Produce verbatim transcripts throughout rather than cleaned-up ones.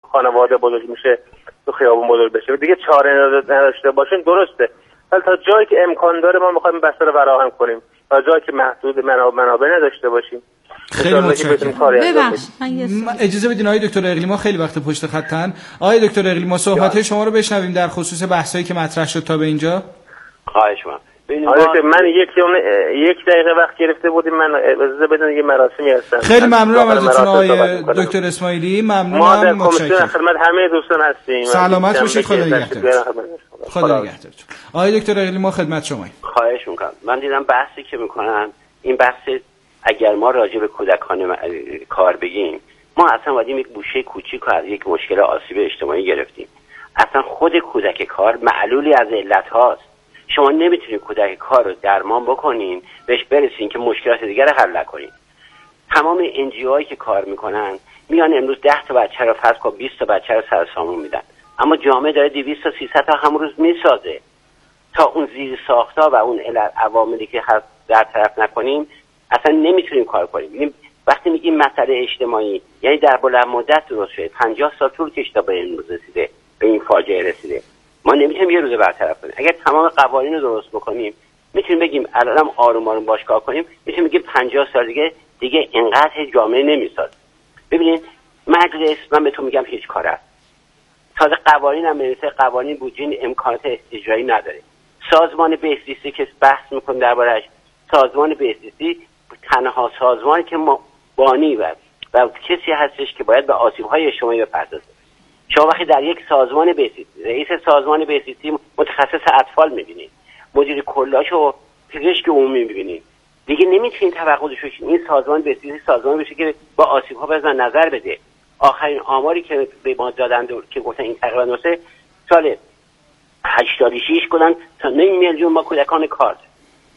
خانواده بزرگ میشه تو خیابون بزرگ بشه دیگه چاره نداشته باشین درسته، ولی تا جایی که امکان داره ما میخوایم بسته رو فراهم کنیم، تا جایی که محدود منابع نداشته باشیم. خیلی متشکرم. ببخشید اجازه بدین آقای دکتر اقلیما خیلی وقت پشت خطن. آقای دکتر اقلیما صحبت‌های شما رو بشنویم در خصوص بحثایی که مطرح شد تا به اینجا. خواهش می‌کنم. آره من یک یک دقیقه وقت گرفته بودیم، من اجازه بدین یه مراسمی هستم. خیلی ممنونم ازتون آقای دکتر اسماعیلی، ممنونم، متشکرم. خدمت همه دوستان هستیم. سلامت باشید، خدا نگهدارتون. خدا نگهدارتون. آقای دکتر اقلیما خدمت شما. خواهش می‌کنم. من دیدم بحثی که می‌کنن این بحث، اگر ما راجع به کودکان کار بگیم، ما اصلا وادیم یک گوشه کوچیک از یک مشکل آسیب اجتماعی گرفتیم. اصلا خود کودک کار معلولی از علت هاست. شما نمیتونید کودک کار رو درمان بکنین بهش برسین که مشکلات دیگر رو حل نکنین. تمام انجیوهایی که کار میکنن میان امروز ده تا بچه رو فرض کن بیست تا بچه رو سر سامون میدن، اما جامعه داره دویست تا سیصد تا همون روز میسازه. تا اون زیر ساختا و اون عواملی که هست در طرف نکنیم اصلا نمیتونیم کار کنیم. یعنی وقتی میگیم مسئله اجتماعی یعنی در بلند مدت درست شده، پنجاه سال طول کشید تا به این روز رسیده، به این فاجعه رسیده. ما نمیتونیم یه روز برطرف کنیم. اگر تمام قوانین رو درست بکنیم میتونیم بگیم الانم آروم آروم باش کار کنیم، میتونیم بگیم پنجاه سال دیگه دیگه اینقدر جامعه نمیساز. ببینید مجلس، من بهتون میگم هیچ کار است. تازه قوانین هم مثل قوانین بودجه امکانات اجرایی نداره. سازمان بهزیستی که بحث میکنیم درباره‌اش، سازمان بهزیستی تنها سازمانی که بانی و و کسی هستش که باید به آسیب‌های اجتماعی بپردازه. شما وقتی در یک سازمان بهزیستی رئیس سازمان بهزیستی متخصص اطفال می‌بینید، مدیر کلاشو پزشک عمومی می‌بینید، دیگه نمی‌تونید توقعش کنید این سازمان بهزیستی سازمان بشه که با آسیب‌ها بزن نظر بده. آخرین آماری که به ما دادن که گفتن این تقریبا نوسه سال هشتاد و شش گفتن تا نیم میلیون ما کودکان کار داریم.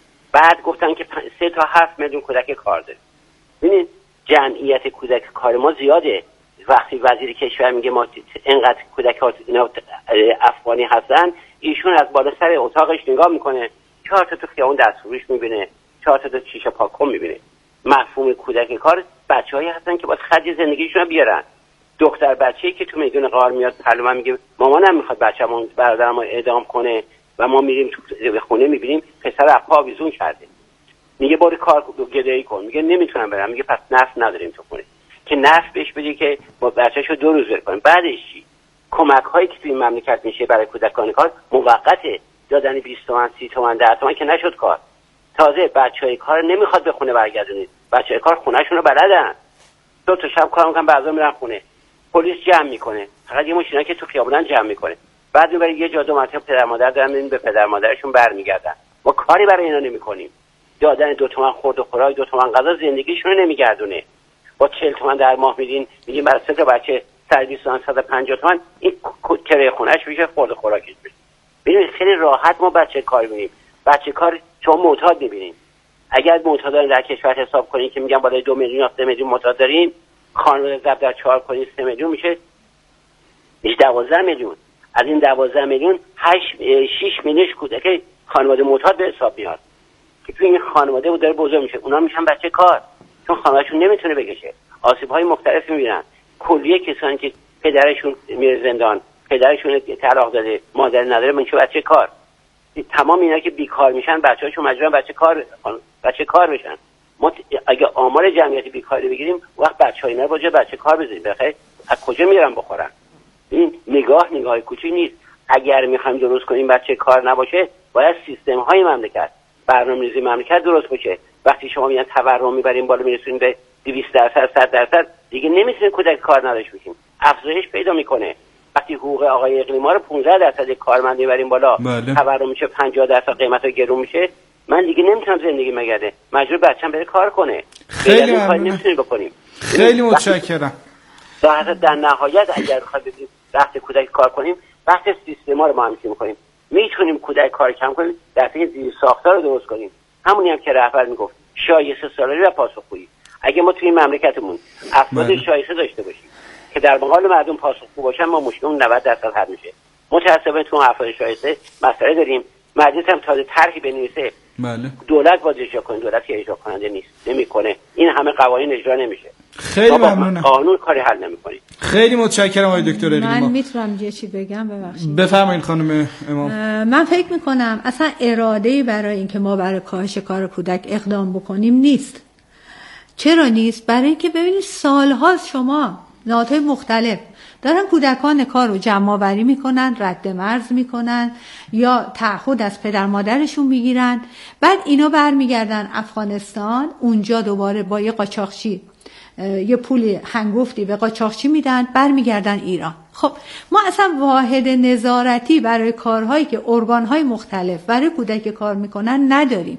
بعد گفتن که سه تا هفت میلیون کودک کار داریم. ببینید جمعیت کودک کار ما زیاده. وقتی وزیر کشور میگه ما اینقدر کودکات اینا افغانی هستن، ایشون از بالا سر اتاقش نگاه میکنه، چهار تا تو خیابون دستفروش میبینه، چهار تا تو شیشه پاکم میبینه. مفهوم کودک کار بچه‌هایی هستن که باید خرج زندگیشون رو بیارن. دختر بچه‌ای که تو میدون غار میاد پلو من میگه مامانم میخواد بچه‌مون برادرمو اعدام کنه و ما میریم تو خونه میبینیم پسر اپا آویزون کرده، میگه برو کار گدایی کن، میگه نمیتونم برم، میگه پس نفت نداریم تو خونه که نفت بهش بدی که با بچه‌شو دو روز بکنه. بعدش چی؟ کمک هایی که تو این مملکت میشه برای کودکان کار موقته، دادن بیست تومن سی تومن ده تومن که نشد کار. تازه بچهای کار نمیخواد به خونه برگردونید، بچهای کار خونه‌شون رو بلدن، دو تا شب کار میکنن بعضا میرن خونه، پلیس جمع میکنه، فقط یه ماشینا که تو خیابونن جمع میکنه، بعد میبره یه جا دو مرتبه پدر مادر دارن به پدر مادرشون برمیگردن. ما کاری برای اینا نمیکنیم. دادن دو تومن خورد و خوراک دو تومن غذا زندگیشون رو نمیگردونه. با چهل تومن در ماه میدین، میگیم برای سه تا بچه صد و بیست تومن صد و پنجاه تومن این کرایه خونه‌اش میشه، خورد و خوراکش میشه. ببینید خیلی راحت ما بچه کار میبینیم. بچه کار شما معتاد میبینید. اگر معتادان در کشور حساب کنین که میگن بالای دو میلیون یا سه میلیون معتاد دارین، خانواده ضرب در چهار کنید سه میلیون میشه میشه دوازده میلیون. از این دوازده میلیون هشت شش میلیونش کودک خانواده معتاد به حساب میاد که تو این خانواده بود داره بزرگ میشه. اونا میشن بچه کار چون خانوادهشون نمیتونه بکشه. آسیب‌های مختلفی میبینن. کلیه کسانی که پدرشون میره زندان، پدرشون طلاق داده، مادر نداره، میشه بچه کار. تمام اینا که بیکار میشن بچه‌هاشون مجبورن بچه کار بچه کار بشن. ما اگه آمار جمعیت بیکاری بگیریم وقت بچه‌ها اینا باشه بچه کار بذاریم، بخیر از کجا میرن بخورن؟ این نگاه نگاه کوچیک نیست. اگر میخوایم درست کنیم بچه کار نباشه، باید سیستم‌های مملکت، برنامه‌ریزی مملکت درست باشه. وقتی شما میان تورم میبریم بالا میرسونیم به دویست درصد صد درصد، دیگه نمیتونیم کودک کار نداشته باشیم. افزایش پیدا میکنه. وقتی حقوق آقای اقلیما رو پانزده درصد کارمند میبریم بالا، تورم میشه پنجاه درصد، قیمتا گرون میشه، من دیگه نمیتونم زندگی مگرده، مجبور بچه‌م بره کار کنه. خیلی نمیتونیم بکنیم. خیلی متشکرم. در در نهایت اگر بخوایم ببینیم وقتی کودک کار کنیم، وقتی سیستما رو ما هم می‌کنیم، میتونیم کودک کار کم کنیم، در حقیقت زیر ساختار رو درست کنیم. همونی هم که رهبر میگفت، شایسته سالاری و پاسخگویی. اگه ما توی این مملکتمون افراد شایسته داشته باشیم که در مقابل مردم پاسخگو باشن، ما مشکلمون نود درصد حل میشه. متأسفانه تو افراد شایسته مسئله داریم. مجلس هم تازه طرحی بنویسه، بله. دولت باید اجرا کنه، دولت که اجرا کننده نیست، نمیکنه. این همه قوانین اجرا نمیشه. خیلی ممنونم. قانون کاری حل نمی‌کنه. خیلی متشکرم آقای دکتر اقلیما. من میتونم یه چی بگم؟ ببخشید. بفرمایید خانم امام. من فکر میکنم اصلا اراده‌ای برای اینکه ما برای کاهش کار کودک اقدام بکنیم نیست. چرا نیست؟ برای اینکه ببینید سال‌هاست شما نهادهای مختلف دارن کودکان کار رو جمع آوری میکنن، رد مرز میکنن یا تعهد از پدر مادرشون میگیرن، بعد اینا برمیگردن افغانستان، اونجا دوباره با یه قاچاقچی یه پول هنگفتی به قاچاقچی میدن، برمیگردن ایران. خب ما اصلا واحد نظارتی برای کارهایی که ارگانهای مختلف برای کودک کار میکنن نداریم.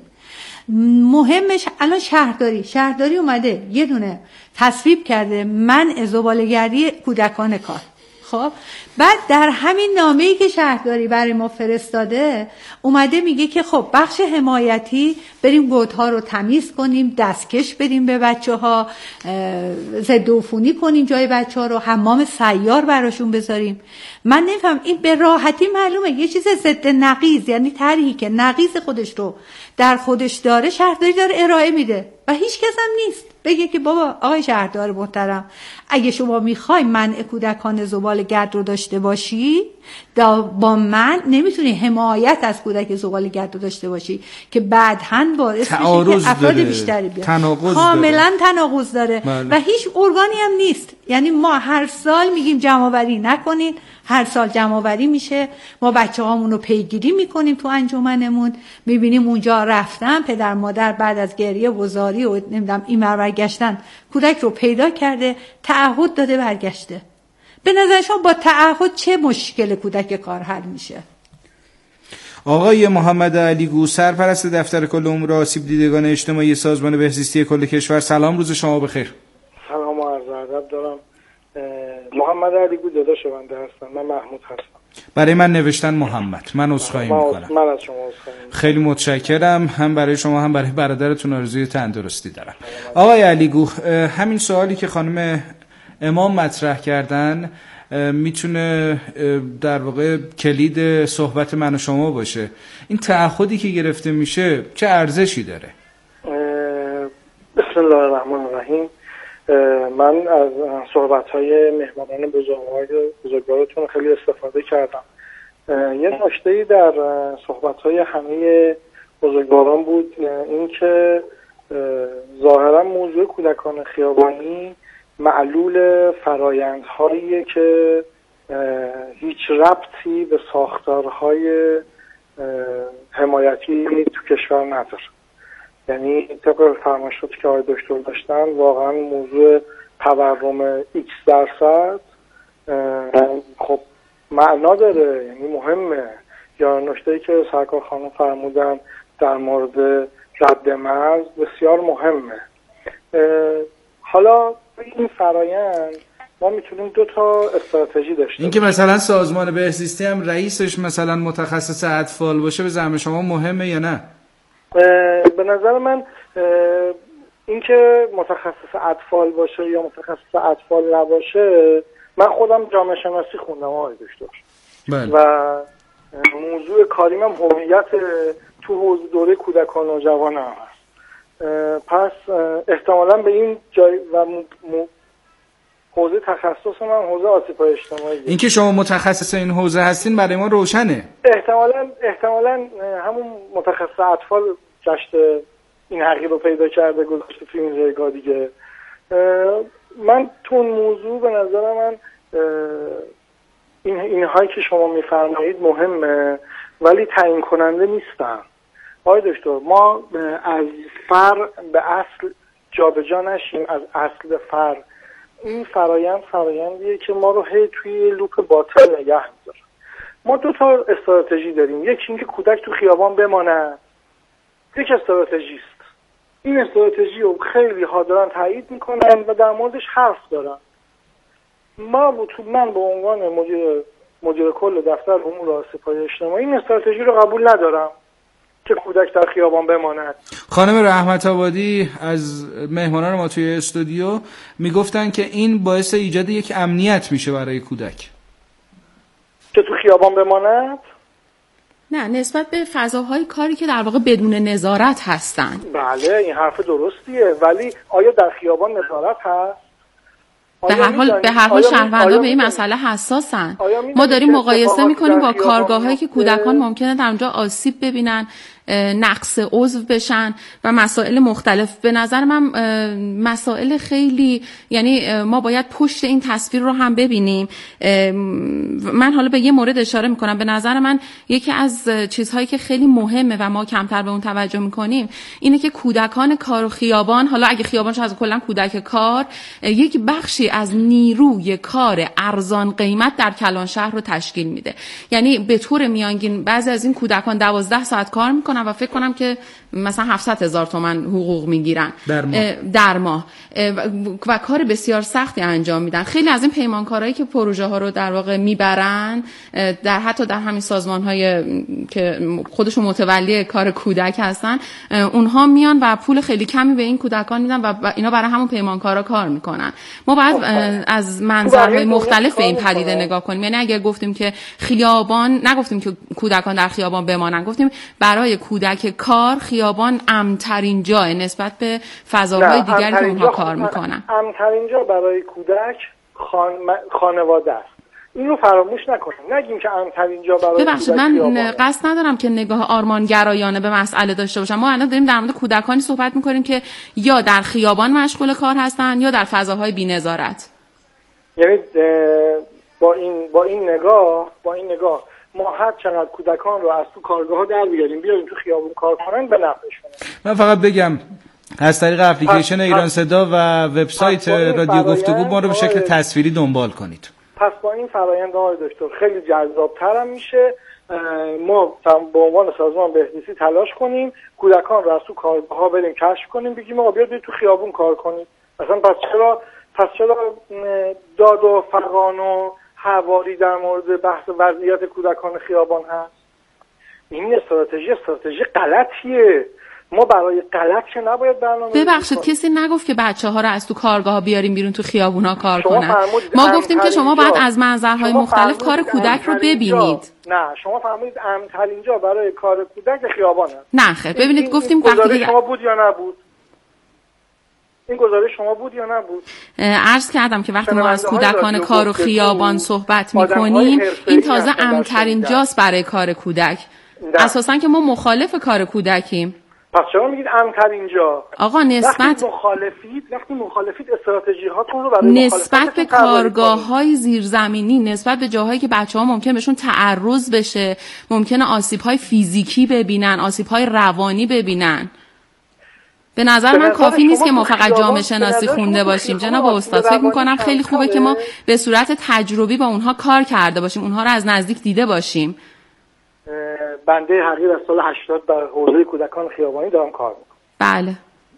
مهمش الان شهرداری شهرداری اومده یه دونه تصویب کرده منع زباله‌گردی کودکان کار. خب بعد در همین نامه‌ای که شهرداری برای ما فرستاده اومده میگه که خب بخش حمایتی بریم گودها رو تمیز کنیم، دستکش بدیم به بچه‌ها، ضد عفونی کنیم جای بچه‌ها رو، حمام سیار براشون بذاریم. من نمی‌فهم این به راحتی معلومه یه چیز ضد نقیض، یعنی طرحی که نقیض خودش رو در خودش داره شهرداری داره ارائه میده و هیچ کس هم نیست بگه که بابا آقای شهردار محترم اگه شما میخوای منع کودکان زباله‌گرد رو داشته باشی با من نمیتونی حمایت از کودک زباله‌گرد رو داشته باشی که بعداً باعث میشه که افراد بیشتری بیان. کاملا تناقض داره بله. و هیچ ارگانی هم نیست. یعنی ما هر سال میگیم جمع آوری نکنین، هر سال جمع آوری میشه، ما بچه‌هامون رو پیگیری میکنیم تو انجمنمون، میبینیم اونجا رفتن پدر مادر بعد از گریه وزاری و نمیدونم این ور برگشتن کودک رو پیدا کرده، تعهد داده برگشته. به نظر شما با تعهد چه مشکل کودک کار حل میشه؟ آقای محمد علیگو، سرپرست دفتر کل امور آسیب دیدگان اجتماعی سازمان بهزیستی کل کشور، سلام، روز شما بخیر. سلام و عرض ادب دارم. محمد علیگو داداش بنده هستم. من محمود هستم. برای من نوشتن محمد. من عذرخواهی میکنم. من از شما عذرخواهی میکنم. خیلی متشکرم. هم برای شما هم برای برادرتون آرزوی تندرستی دارم. آقای علیگو، همین سوالی که خانم امام مطرح کردن میتونه در واقع کلید صحبت من و شما باشه. این تعهدی که گرفته میشه چه ارزشی داره؟ بسم الله الرحمن الرحیم. من از صحبت‌های مهمانان بزرگوارتون خیلی استفاده کردم. یه نکته‌ای در صحبت‌های همه بزرگواران بود، اینکه ظاهرا موضوع کودکان خیابانی معلول فرایندهایی که هیچ ربطی به ساختارهای حمایتی تو کشور نداره. یعنی طبق فرمایشاتی که آقای دکتر داشتن واقعا موضوع تورم ایکس درصد خب معنا داره، یعنی مهمه. یا نکته‌ای که سرکار خانم فرمودن در مورد رد مرز بسیار مهمه. حالا این فرایند ما میتونیم دو تا استراتژی داشته این که مثلا سازمان بهزیستی هم رئیسش مثلا متخصص اطفال باشه به زعم شما مهمه یا نه؟ به نظر من این که متخصص اطفال باشه یا متخصص اطفال نباشه، من خودم جامعه شناسی خوندم آقای دکتر بله. و موضوع کاریم هم هویت تو حوزه دوره کودکان و جوان هم هست. پس احتمالاً به این جای و م... م... حوزه تخصص من حوزه آسیب‌های اجتماعی. این که شما متخصص این حوزه هستین برای ما روشنه. احتمالاً احتمالاً همون متخصص اطفال گشت این حقیقت رو پیدا کرده گذاشته تو این جایگاه دیگه. من تو اون موضوع به نظر من این اینهایی که شما میفرمایید مهمه ولی تعیین کننده نیستن. آقای دکتر، ما از فر به اصل جابجا نشیم، از اصل به فر. این فرایند فرایندیه که ما رو هی توی لوپ باطل نگه می‌داره. ما دو تا استراتژی داریم. یکی اینکه کودک تو خیابان بماند، یک استراتژی است. این استراتژی رو خیلی ها دارن تایید میکنن و در موردش حرف دارن. ما تو من به عنوان مدیر مدیر کل دفتر امور آسیب‌های اجتماعی این استراتژی رو قبول ندارم که کودک در خیابان بماند. خانم رحمت آبادی از مهمانان ما توی استودیو میگفتن که این باعث ایجاد یک امنیت میشه برای کودک که تو خیابان بماند. نه، نسبت به فضاهای کاری که در واقع بدون نظارت هستن. بله این حرف درستیه، ولی آیا در خیابان نظارت هست؟ به هر حال به هر حال شهروندان به این مسئله حساسن. ما داریم مقایسه میکنیم با کارگاهایی که کودکان ممکنه در اونجا آسیب ببینن، نقص عضو بشن و مسائل مختلف. به نظر من مسائل خیلی، یعنی ما باید پشت این تصویر رو هم ببینیم. من حالا به یه مورد اشاره میکنم. به نظر من یکی از چیزهایی که خیلی مهمه و ما کمتر به اون توجه میکنیم اینه که کودکان کار و خیابان، حالا اگه خیابانش از کلا کودک کار، یک بخشی از نیروی کار ارزان قیمت در کلانشهر رو تشکیل میده. یعنی به طور میانگین بعضی از این کودکان دوازده ساعت کار میکنن و فکر کنم که مثلا هفتصد هزار تومان حقوق میگیرن در ماه, در ماه. و کار بسیار سختی انجام میدن. خیلی از این پیمانکارایی که پروژه ها رو در واقع میبرن، در حتی در همین سازمان های که خودشون متولی کار کودک هستن، اونها میان و پول خیلی کمی به این کودکان میدن و اینا برای همون پیمانکارا کار میکنن. ما باید از منظرهای مختلف به این پدیده نگاه کنیم. یعنی اگر گفتیم که خیابان، نگفتیم که کودکان در خیابان بمانن، گفتیم برای کودک کار خیابان امن‌ترین جای نسبت به فضاهای دیگری که اونها کار میکنن. امن‌ترین جا برای کودک خان... خانواده است. این رو فراموش نکنیم. نگیم که امن‌ترین جا برای ببخشید، من قصد ندارم که نگاه آرمانگرایانه به مسئله داشته باشم. ما الان داریم در مورد کودکانی صحبت میکنیم که یا در خیابان مشغول کار هستن یا در فضاهای بی‌نظارت. یعنی با این با این نگاه با این نگاه ما هر چقدر کودکان رو از تو کارگاه‌ها در بیاریم بیاریم تو خیابون کار کنن به نفعشونه. من فقط بگم از طریق اپلیکیشن ایران صدا و وبسایت رادیو گفتگو ما رو به شکل تصویری دنبال کنید. پس با این فرآیند آقای دکتر خیلی جذاب‌تر هم میشه. ما به عنوان سازمان بهزیستی تلاش کنیم کودکان رو از تو کارگاه‌ها بریم کشف کنیم، بگیم آقا بیاید تو خیابون کار کنید. مثلا پس چرا پس چرا داد و فغان و حواری در مورد بحث وضعیت کودکان خیابان هست؟ این استراتژی استراتژی غلطیه. ما برای غلط که نباید برنامه ببخشید کنیم. کسی نگفت که بچه‌ها رو از تو کارگاه‌ها بیاریم بیرون تو خیابونا کار کنن. ما گفتیم که شما باید از منظرهای مختلف کار کودک رو ببینید. نه، شما فهمیدید امن‌ترین جا برای کار کودک خیابان هست. نه خیر، ببینید گفتیم وقتی شما بود یا نبود؟ این گزارش شما بود یا نبود؟ عرض کردم که وقتی ما از کودکان کار و خیابان صحبت می‌کنیم این تازه امن‌ترین جاست برای کار کودک. اساساً که ما مخالف کار کودکیم. پس چرا میگید امن‌ترین جا؟ آقا نسبت وقتی مخالفید وقتی مخالفید استراتژی هاتون رو برای نسبت به کارگاه‌های زیرزمینی، نسبت به جاهایی که بچه‌ها ممکن بهشون تعرض بشه، ممکنه آسیب‌های فیزیکی ببینن، آسیب‌های روانی ببینن. به نظر من کافی نیست که ما فقط جامعه شناسی خونده باشیم. جناب استاد فکر می‌کنم خیلی خوبه که ما به صورت تجربی با اونها کار کرده باشیم، اونها رو از نزدیک دیده باشیم. بنده حقیر از سال هشتاد در حوزه کودکان خیابانی دارم کار میکنم. بله.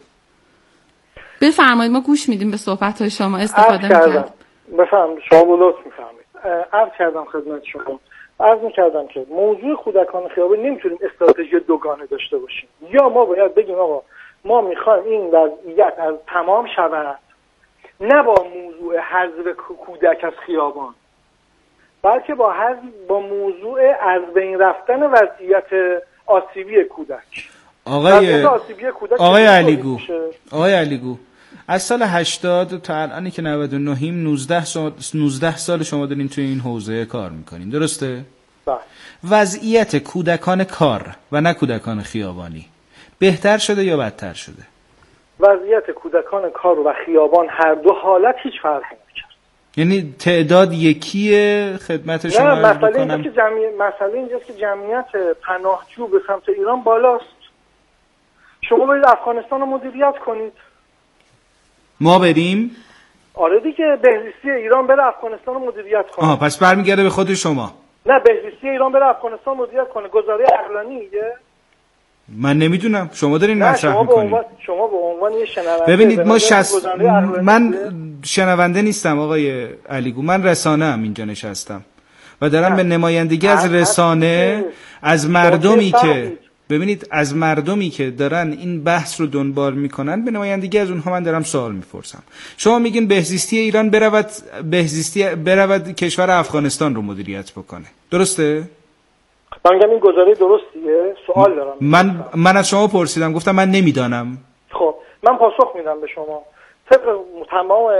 بفرمایید، ما گوش میدیم به صحبت‌های شما، استفاده می‌کنیم. بفرمایید، شما لطف می‌فرمایید. عرض کردم خدمت شما. عرض می‌کردم که موضوع کودکان خیابانی نمی‌تونیم استراتژی دوگانه داشته باشیم. یا ما باید بگیم آقا ما می‌خوایم این وضعیت از تمام شود، نه با موضوع حذف کودک از خیابان، بلکه با حذف با موضوع از بین رفتن وضعیت آسیبی کودک. آقای آقای علیگو آقای علیگو از سال هشتاد تا الانی که نود و نه ایم نوزده سال نوزده سال شما دارین توی این حوزه کار میکنین، درسته؟ بله. وضعیت کودکان کار و نه کودکان خیابانی بهتر شده یا بدتر شده؟ وضعیت کودکان کار و خیابان هر دو حالت هیچ فرقی نمی‌کنه. یعنی تعداد یکیه خدمت شما نه، مسئله اینجاست که جمعیت مسئله اینجاست که جمعیت پناهجو به سمت ایران بالاست. شما برید افغانستان رو مدیریت کنید. ما بریم؟ آره دیگه، بهزیستی ایران بره افغانستان رو مدیریت کنه. آها، پس برمیگرده به خود شما. نه، بهزیستی ایران بره افغانستان مدیریت کنه. گزاره عقلانیه. من نمیدونم، شما دارین مطرح میکنید. شما به عنوان یه شنونده ببینید ما شست... من شنونده نیستم آقای علیگو، من رسانه ام اینجا نشستم و دارم نه. به نمایندگی از رسانه از مردمی که ببینید از مردمی که دارن این بحث رو دنبال میکنن به نمایندگی از اونها من دارم سوال میپرسم. شما میگین بهزیستی ایران برود بهزیستی برود کشور افغانستان رو مدیریت بکنه، درسته؟ من میگم این گزاره درستیه؟ سوال دارم. من من از شما پرسیدم، گفتم من نمیدانم. خب من پاسخ میدم به شما. طبق تمام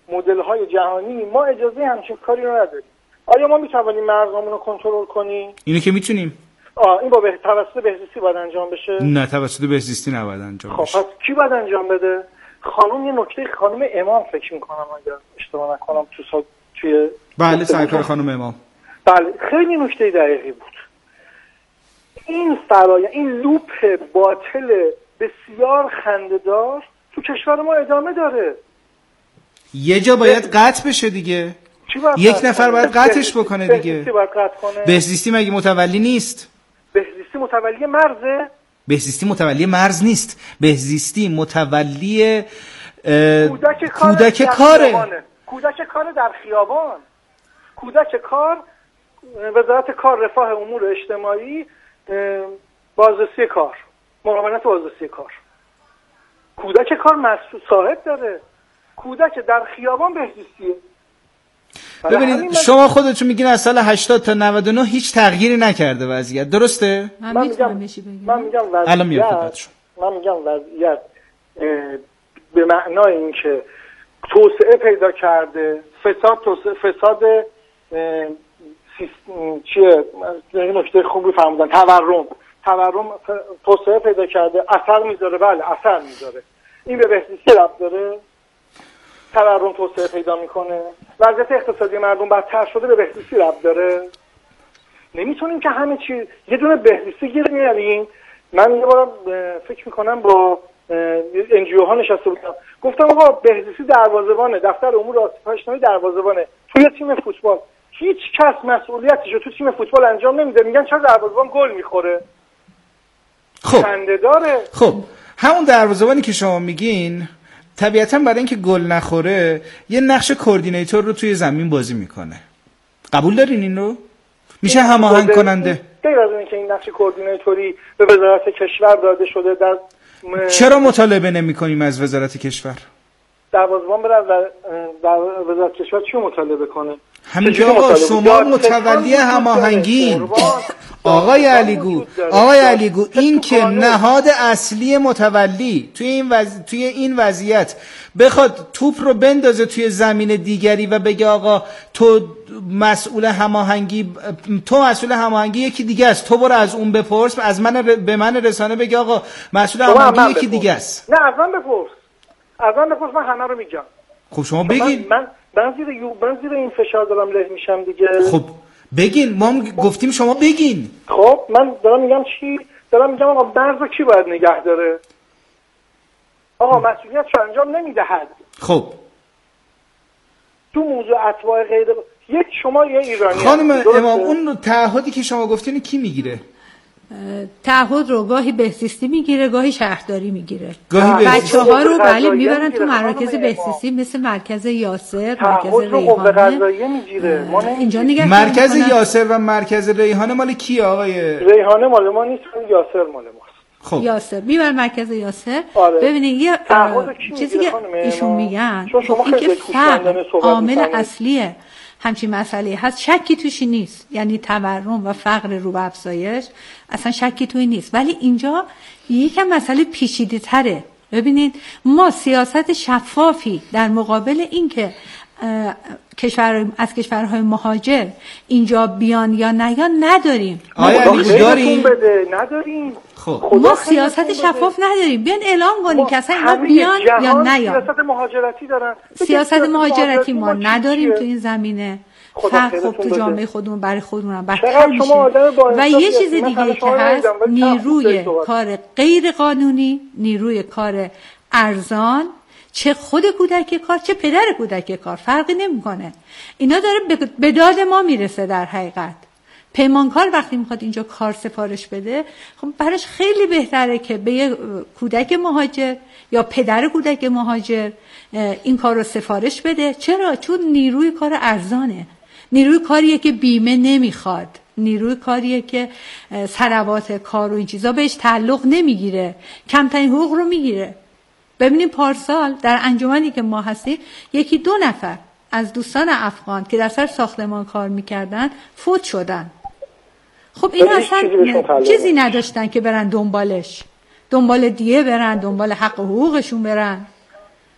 مدل‌های جهانی ما اجازه همچین کاری رو نداریم. آیا ما میتوانیم مرزامون رو کنترل کنیم؟ اینو که میتونیم. آه این با به... توسط بهزیستی باید انجام بشه؟ نه توسط بهزیستی نباید انجام خب بشه. پس کی باید انجام بده؟ خانم یه نکته خانم امام فکر میکنم اگر اشتباه نکنم تو سا... توی بله سرکار خانم امام. بله خیلی نکته دقیقی بود. این فرایند این لوپ باطل بسیار خنده‌دار تو کشور ما ادامه داره. یه جا باید قطع بشه دیگه. یک نفر باید قطعش بکنه دیگه. بهزیستی باید قطع کنه. بهزیستی مگه متولی نیست؟ بهزیستی متولی مرزه؟ بهزیستی متولی مرز نیست. بهزیستی متولی کودک کار کودک کاره. کودک کار در خیابان. کودک کار وزارت کار رفاه امور اجتماعی بازرسی کار مقاومت بازرسی کار. کودک کار مسئول صاحب داره. کودک در خیابان بهزیستیه. ببینید شما خودتون میگین از سال هشتاد تا نود و نه هیچ تغییری نکرده وضعیت، درسته؟ من میگم من میگم وضعیت من میگم وضعیت به معنای اینکه توسعه پیدا کرده، فساد توسعه فساد چیه نکته خوبی فرمودن، تورم تورم توسعه پیدا کرده، اثر میذاره. بله اثر میذاره. این به بهزیستی ربط داره؟ تورم توسعه پیدا میکنه، وضعیت اقتصادی مردم بدتر شده، به بهزیستی ربط داره؟ نمیتونیم که همه چی یه دونه بهزیستی گیر میاریم. من یه بار فکر میکنم با ان جی او ها نشسته بودم، گفتم آقا بهزیستی دروازه‌بانه، دفتر امور آسیب اجتماعی دروازه‌بانه، توی تیم فوتبال هیچ کس مسئولیتشو تو تیم فوتبال انجام نمیده، میگن چرا دروازه‌بان گل میخوره. خب خنده داره. خب همون دروازه‌بانی که شما میگین طبیعتاً برای اینکه گل نخوره یه نقش کوردینیتور رو توی زمین بازی میکنه. قبول دارین این رو؟ میشه هماهنگ کننده. غیر از اینکه این نقش کوردینیتوری به وزارت کشور داده شده، در م... چرا مطالبه نمی‌کنیم از وزارت کشور؟ دروازه‌بان بره در وزارت کشور چی مطالبه کنه؟ همینجا آقا شما متولی هماهنگی. آقای علیگو آقای علیگو این که نهاد اصلی متولی توی این وضع... توی این وضعیت بخواد توپ رو بندازه توی زمین دیگری و بگه آقا تو مسئول هماهنگی، تو مسئول هماهنگی یکی دیگه است، تو برو از اون بپرس، از من ر... به من رسانه بگه آقا مسئول هماهنگی یکی دیگه است. نه از من بپرس، از من بپرس، من همه رو میگم. خب شما بگین. من من زیر یو من زیر این فشار دارم له میشم دیگه. خب بگین، ما هم گفتیم شما بگین. خب من دارم میگم چی؟ دارم میگم آقا مرز کی باید نگه داره؟ آقا مسئولیت رو انجام نمیدهد. خب تو موضوع اتباع غیر یک شما یه ایرانی خانم امام اون تعهدی که شما گفتین کی میگیره؟ تعهد رو گاهی بهزیستی میگیره، گاهی شهرداری میگیره. گاهی بچه‌ها رو بله میبرن تو مراکز بهزیستی مثل مرکز یاسر، مرکز ریحانه میگیره. اینجا نگاه مرکز یاسر و مرکز ریحانه مال کی آقای؟ ریحانه مال ما نیست، یاسر مال ماست. خب یاسر میبر مرکز یاسر. آره. ببینید یه چیزی که ایشون میگن خب این که فقر عامل اصلیه همچین مسئله هست، شکی توشی نیست، یعنی تورم و فقر رو به افزایش اصلا شکی توی نیست، ولی اینجا یکم مسئله پیچیده تره. ببینید ما سیاست شفافی در مقابل این که کشور از کشورهای مهاجر اینجا بیان یا نیان نداریم. آیا داریم؟ نداریم. خب ما سیاست شفاف نداریم. بیان اعلام کنیم که اصلا اینا بیان یا نیان. سیاست مهاجرتی دارن. سیاست مهاجرتی ما نداریم تو این زمینه. فقط خب تو جامعه خودمون برای خودمون هم بدتر میشه. و یه چیز دیگه که هست، نیروی کار غیر قانونی، نیروی کار ارزان، چه خود کودک کار چه پدر کودک کار فرقی نمیکنه. اینا داره به داد ما میرسه. در حقیقت پیمانکار وقتی میخواد اینجا کار سفارش بده، خب براش خیلی بهتره که به یه کودک مهاجر یا پدر کودک مهاجر این کار رو سفارش بده. چرا؟ چون نیروی کار ارزانه، نیروی کاریه که بیمه نمیخواد، نیروی کاریه که ثروات کار و این چیزا بهش تعلق نمیگیره، کمترین حقوق رو میگیره. ببینیم پارسال در انجمنی که ما هستیم یکی دو نفر از دوستان افغان که در سر ساختمان کار میکردن فوت شدن. خب این اصلا چیزی نداشتن که برن دنبالش، دنبال دیه برن، دنبال حق و حقوقشون برن.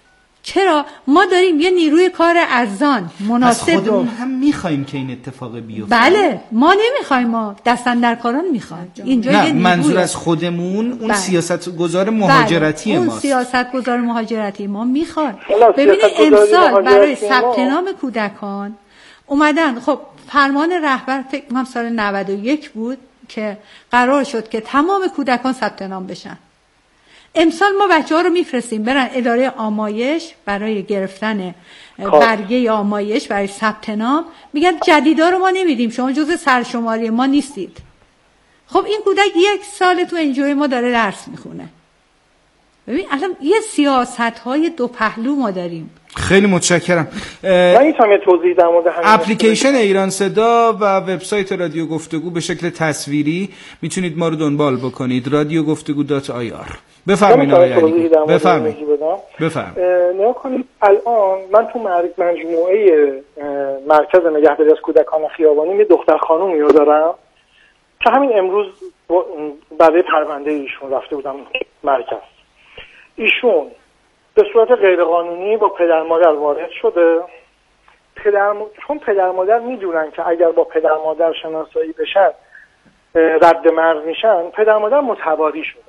چرا ما داریم یه نیروی کار ارزان مناسب رو خودمون هم میخوایم که این اتفاق بیفته. بله ما نمیخوایم، ما دستاندرکاران میخوایم. اینجا نه یه منظور از خودمون اون بله. سیاستگزار مهاجرتی بله. اون ماست. سیاستگزار مهاجرتی ما میخواد. ببینید امسال برای ثبت نام کودکان اومدن، خب فرمان رهبر فکر کنم سال نود و یک بود که قرار شد که تمام کودکان ثبت نام بشن. امسال ما بچه‌ها رو میفرستیم برن اداره آمایش برای گرفتن برگه آمایش برای ثبت نام، میگن جدیدا رو ما نمیدیم، شما جزء سرشماری ما نیستید. خب این کودک یک سال تو انجوی ما داره درس میخونه. ببین الان یه سیاست‌های دو پهلو ما داریم. خیلی متشکرم. من میتونم یه توضیح در مورد همین اپلیکیشن ایران صدا و وبسایت رادیو گفتگو به شکل تصویری میتونید ما رو دنبال بکنید، رادیو گفتگو دات آی آر. بفرمایید آقای علی. بفرمایید. بفرمایید. نگاه کنید الان من تو مجموعه مرکز نگهداری از کودکان خیابانی یه دختر خانومی رو دارم که همین امروز برای پرونده ایشون رفته بودم مرکز. ایشون به صورت غیرقانونی با پدر مادر وارد شده. پدر م... چون پدر مادر میدونن که اگر با پدر مادر شناسایی بشن رد مرز میشن، پدر مادر متواری شدن.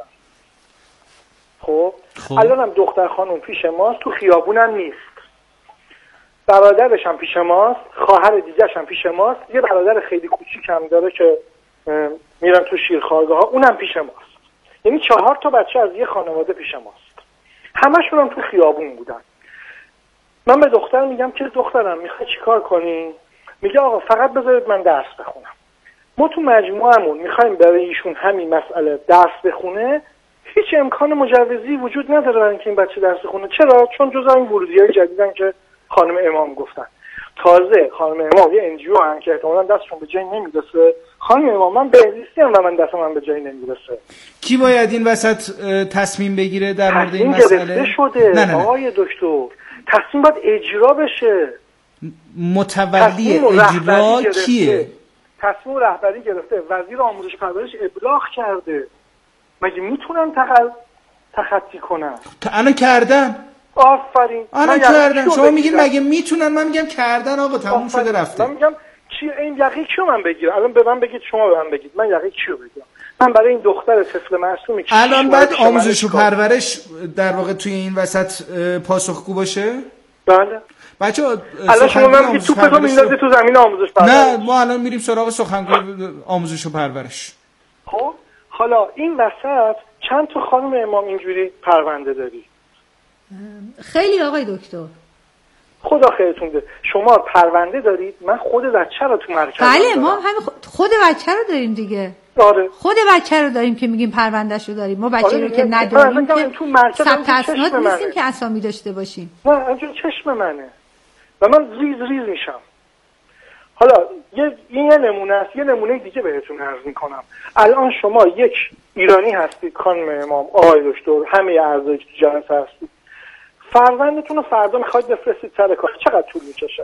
خب, خب. الان هم دختر خانم پیش ماست، تو خیابون هم نیست. برادرش هم پیش ماست، خواهر دیگرش هم پیش ماست، یه برادر خیلی کوچیک هم داره که میرن تو شیرخوارگاه ها، اونم پیش ماست. یعنی چهار تا بچه از یه خانواده پیش ماست. همشون هم تو خیابون بودن. من به دختر میگم که دخترم میخوای چیکار کنی؟ میگه آقا فقط بذارید من درس بخونم. ما تو مجموعمون میخوایم برای ایشون همین مسئله درس بخونه، هیچ امکان مجوزی وجود نداره برای اینکه این بچه درس بخونه. چرا؟ چون جزء این ورودی‌های جدیدن که خانم امام گفتن. تازه خانم امام یه انجیو هستن که احتمالاً دستشون به جایی نمیرسه. خانم امام من بهزیستی ام و من دستم من به جایی نمیرسه. کی باید این وسط تصمیم بگیره در مورد این مسئله؟ تصمیم گرفته شده. نه نه نه. آقای دکتر تصمیم باید اجرا بشه. متولی اجرا کیه؟ تصمیم رهبری گرفته، وزیر آموزش پرورش ابلاغ کرده. مگه میتونن تخل... تخطی کنن؟ تا الان کردن. آفرین. الان کردن. شما میگین مگه میتونن؟ من میگم کردن آقا، تموم شده رفته. من میگم چی این یقه کیو من بگیرم؟ الان به من بگید، شما به من بگید، من یقه کیو بگیرم؟ من برای این دختر طفل معصومی که الان بعد آموزش و پرورش در واقع توی این وسط پاسخگو باشه؟ بله. بچه‌ها الان شما من میگید توپتون میندازید تو زمین آموزش پرورش. نه ما الان میریم سراغ سخنگوی آموزش و پرورش. خب حالا این وسط چند تا خانم امام اینجوری پرونده داری؟ خیلی آقای دکتر. خدا خیرتون بده. شما پرونده دارید، من خود بچه رو تو مرکز بله دارم. ما همین خود بچه رو داریم دیگه. آره. خود بچه رو داریم که میگیم پروندهشو داریم. ما بچه آره رو که نداریم که تو مرکز ثبت اسناد نیستیم که اسامی داشته باشیم. نه اینجوری چشم منه و من ریز ریز میشم. حالا یه این یه نمونه است. یه نمونه دیگه بهتون عرض میکنم. الان شما یک ایرانی هستید خانم امام، آقای دکتر، همه اعضای جلسه هستید. فرزندتون رو فردا میخواید بفرستید سر کار، چقدر طول میکشه؟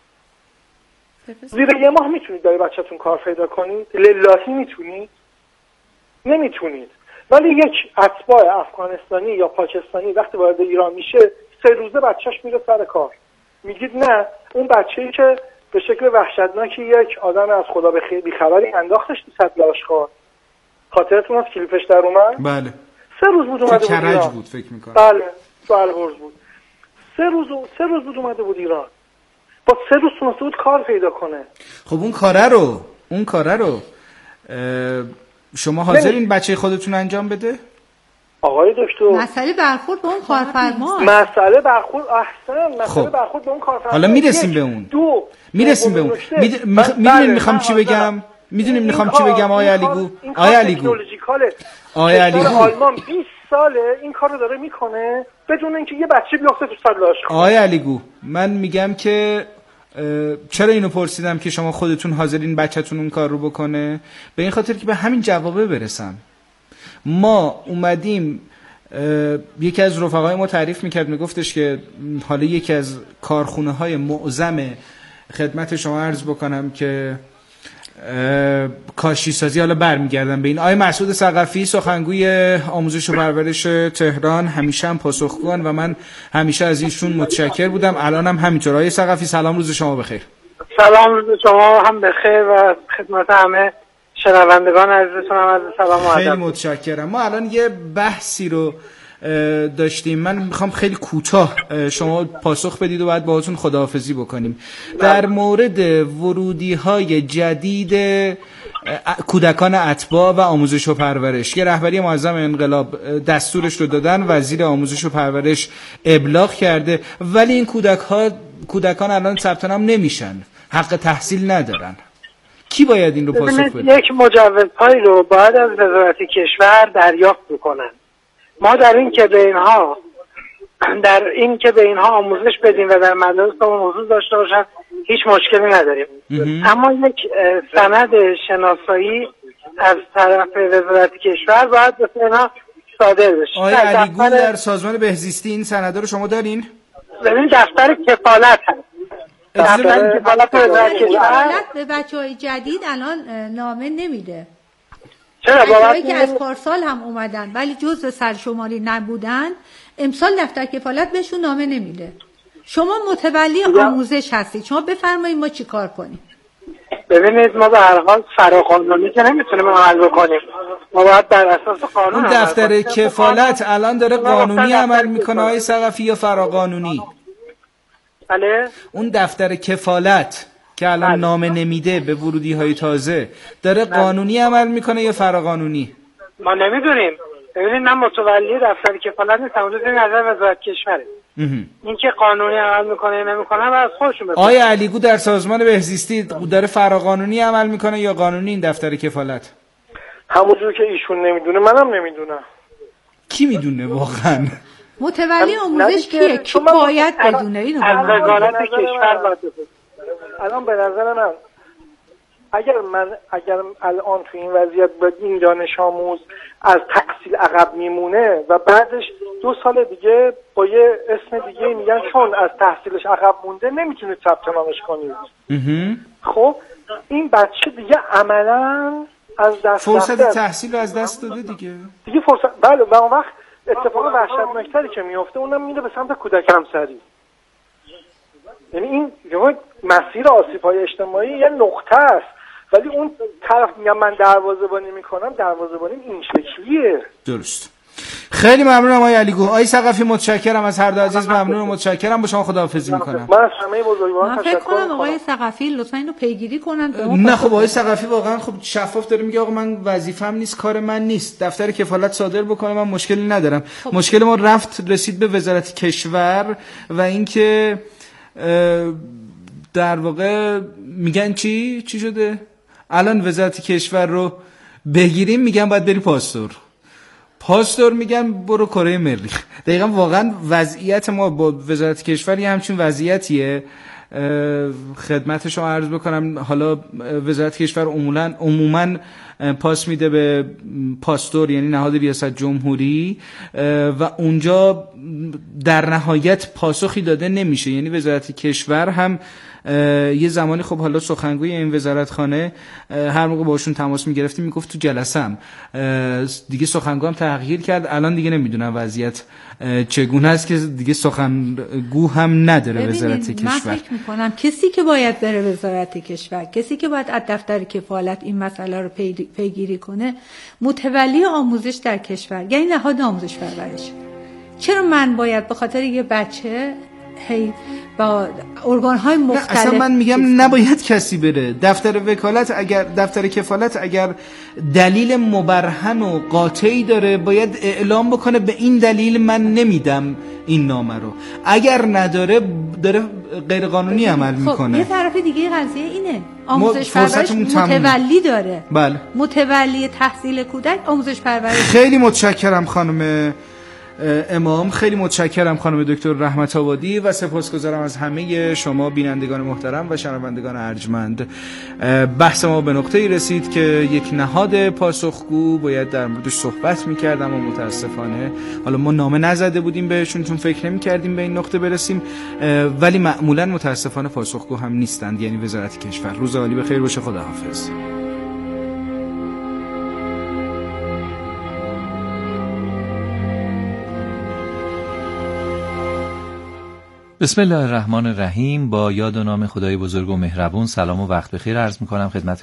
زیر یه ماه میتونید برای بچه‌تون کار پیدا کنید؟ للهی میتونید؟ نمیتونید. ولی یک اتباع افغانستانی یا پاکستانی وقتی وارد ایران میشه، سه روزه بچهش میره سر کار. میگید نه، اون بچه‌ای که به شکل وحشتناکی یک آدم از خدا به خیر بیخبری انداختش تو سطل آشغال. خاطرتون هست کلیپش در اومد؟ بله. سه روز بود اومده بود ایران. بود فکر می‌کنم. بله. تو البرز بود. سه روز سه روز بود اومده بود ایران. با سه روز تونسته بود کار پیدا کنه. خب اون کاره رو اون کاره رو شما حاضرین بچه خودتون انجام بده؟ آقای دکتر مسئله برخورد با اون کارفرما، مسئله برخورد احسن مسئله خب. برخورد با اون کارفرما. حالا میرسیم به اون. دو میرسیم به اون. میدونید میخوام چی بگم؟ میدونید میخوام چی بگم آقای علیگو؟ آقای علیگو. آقای علیگو. آلمان بیست ساله این کارو داره میکنه بدون اینکه یه بچه بیافته تو سطل آشغال. آقای علیگو من میگم که چرا اینو پرسیدم که شما خودتون حاضرین بچه‌تون اون کار رو بکنه؟ به این خاطر که به همین جوابه برسم. ما اومدیم، یکی از رفقای ما تعریف میکرد، میگفتش که حالا یکی از کارخونه های معظم خدمت شما عرض بکنم که کاشی سازی. حالا برمیگردم به این. آقای مسعود ثقفی سخنگوی آموزش و پرورش تهران همیشه هم پاسخگوان و من همیشه از ایشون متشکر بودم، الانم هم همینطور. آقای ثقفی سلام، روز شما بخیر. سلام، روز شما هم بخیر و خدمت همه شنوندگان عزیزتون هم از سلام و ادب. خیلی متشکرم. ما الان یه بحثی رو داشتیم، من میخوام خیلی کوتاه شما پاسخ بدید و بعد باهاتون خداحافظی بکنیم. در مورد ورودی های جدید کودکان اتباع و آموزش و پرورش، یه رهبری معظم انقلاب دستورش رو دادن، وزیر آموزش و پرورش ابلاغ کرده، ولی این کودک ها کودکان الان ثبت نام نمیشن، حق تحصیل ندارن. کی باید این رو پاسخ بده؟ یک مجوزهایی رو باید از وزارت کشور دریافت بکنن. ما در این که به اینها در این که به اینها آموزش بدیم و در مدارس حضور داشته باشن هیچ مشکلی نداریم، اما یک سند شناسایی از طرف وزارت کشور باید به اینها صادر بشه. آقای علیگون در سازمان بهزیستی این سنده رو شما دارین؟ ببین دفتر کفالت هست. دفتر کفالت کفالت به بچه‌های جدید الان نامه نمیده. چرا بچه‌هایی که از پارسال هم اومدن ولی جزء سرشماری نبودن، امسال دفتر کفالت بهشون نامه نمیده. شما متولی آموزش هستید، شما بفرمایید ما چی کار کنیم؟ ببینید ما به هر حال فراقانونی که نمیتونیم عمل بکنیم، ما باید در اساس قانون. اون دفتر کفالت الان داره قانونی عمل میکنه آقای ثقفی یا فراقانونی؟ بله. اون دفتر کفالت که الان بله. نامه نمیده به ورودی های تازه داره بله. قانونی عمل میکنه یا فراقانونی؟ ما نمیدونیم. ببینید من متولی دفتر کفالت نیستم، اون نظر وزارت کشوره. این که قانونی عمل میکنه یا نمیکنه و از خودشون بپرسید. آیا علیگو در سازمان بهزیستی داره فراقانونی عمل میکنه یا قانونی این دفتر کفالت؟ همونجور که ایشون نمیدونه منم نمیدونم. کی میدونه واقعا؟ متولی آموزش کیه؟ کی باید بدونه اینو؟ از وزارت کشور باید بپرسید. الان به نظر من اگر من اگر الان تو این وضعیت با این دانش آموز از تحصیل عقب میمونه و بعدش دو سال دیگه با یه اسم دیگه میگن چون از تحصیلش عقب مونده نمیتونید ثبت نامش کنید، خب این بچه دیگه عملاً از دست فرصت تحصیل رو از دست داده دیگه دیگه فرصت. بله و اون وقت اتفاق وحشتناکتری که میفته اونم میره به سمت کودک همسری. یعنی این مسیر آسیب‌های اجتماعی یه نقطه است، ولی اون طرف میگم من دروازه‌بانی میکنم، دروازه‌بانی این شکلیه. درست. خیلی ممنونم آقای علیگو. آقای ثقفی متشکرم از هر دو عزیز، ممنون و متشکرم. با شما خداحافظی میکنم. من از همه بزرگواران تشکر فکر کنم آقای ثقفی لطفا اینو پیگیری کنن. نه خب آقای ثقفی واقعا خب شفاف داره میگه آقا من وظیفه‌م نیست، کار من نیست، دفتر کفالت صادر بکنه، من مشکلی ندارم. خب. مشکل ما رفت رسید به وزارت کشور و اینکه در واقع میگن چی چی شده الان وزارت کشور رو بگیریم میگن باید بری پاستور، پاستور میگن برو کره مریخ. دقیقا واقعا وضعیت ما با وزارت کشور یه همچین وضعیتیه. خدمت شما عرض بکنم حالا وزارت کشور عموما عموما پاس میده به پاستور یعنی نهاد ریاست جمهوری و اونجا در نهایت پاسخی داده نمیشه. یعنی وزارت کشور هم یه زمانی خب حالا سخنگوی این وزارتخانه هر موقع باشون تماس میگرفتیم میگفت تو جلسه‌ام، دیگه سخنگو هم تغییر کرد، الان دیگه نمیدونم وضعیت چگونه است که دیگه سخنگو هم نداره وزارت کشور. من فکر میکنم کسی که باید بره وزارت کشور، کسی که باید از دفتر کفالت این مسئله رو پی... پیگیری کنه متولی آموزش در کشور، یعنی نهاد آموزش پرورش. چرا من باید به خاطر یه بچه هی با ارگان‌های مختلف؟ اصلا من میگم نباید کسی بره دفتر وکالت، اگر دفتر کفالت اگر دلیل مبرهن و قاطعی داره باید اعلام بکنه به این دلیل من نمیدم این نامه رو، اگر نداره داره غیر قانونی عمل خب میکنه. یه طرف دیگه قضیه اینه آموزش پرورش متولی داره. بله. متولی تحصیل کودک آموزش پرورش. خیلی متشکرم خانم امام. خیلی متشکرم خانم دکتر رحمت آبادی و سپاسگزارم از همه شما بینندگان محترم و شنوندگان ارجمند. بحث ما به نقطه‌ای رسید که یک نهاد پاسخگو باید در موردش صحبت می‌کردم و متاسفانه حالا ما نامه نزده بودیم بهشون چون فکر نمی‌کردیم به این نقطه برسیم، ولی معمولاً متاسفانه پاسخگو هم نیستند، یعنی وزارت کشور. روز عالی بخیر باشه. خداحافظ. بسم الله الرحمن الرحیم. با یاد و نام خدای بزرگ و مهربون سلام و وقت بخیر عرض می‌کنم خدمت